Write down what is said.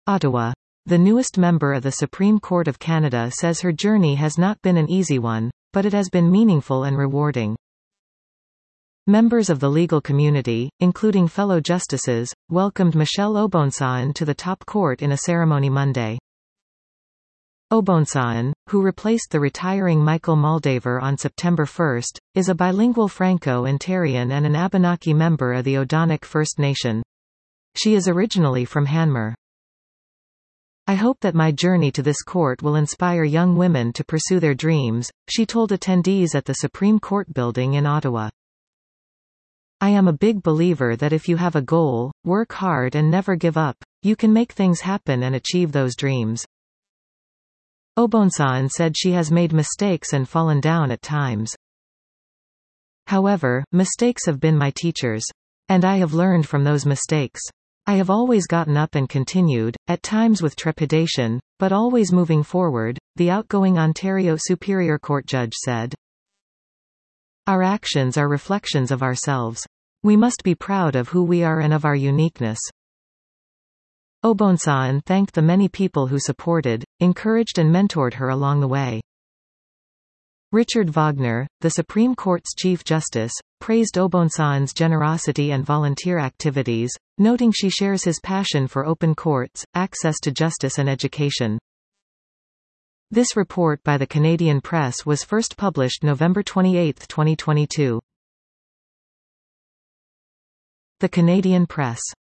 Ottawa. The newest member of the Supreme Court of Canada says her journey has not been an easy one, but it has been meaningful and rewarding. Members of the legal community, including fellow justices, welcomed Michelle Obonsaan to the top court in a ceremony Monday. Obonsaan, who replaced the retiring Michael Moldaver on September 1, is a bilingual Franco-Ontarian and an Abenaki member of the Odanik First Nation. She is originally from Hanmer. "I hope that my journey to this court will inspire young women to pursue their dreams," she told attendees at the Supreme Court building in Ottawa. "I am a big believer that if you have a goal, work hard and never give up, you can make things happen and achieve those dreams." Obonsaan said she has made mistakes and fallen down at times. "However, mistakes have been my teachers. And I have learned from those mistakes. I have always gotten up and continued, at times with trepidation, but always moving forward," the outgoing Ontario Superior Court judge said. "Our actions are reflections of ourselves. We must be proud of who we are and of our uniqueness." Obonsaan thanked the many people who supported, encouraged and mentored her along the way. Richard Wagner, the Supreme Court's Chief Justice, praised Obonsaan's generosity and volunteer activities, noting she shares his passion for open courts, access to justice and education. This report by the Canadian Press was first published November 28, 2022. The Canadian Press.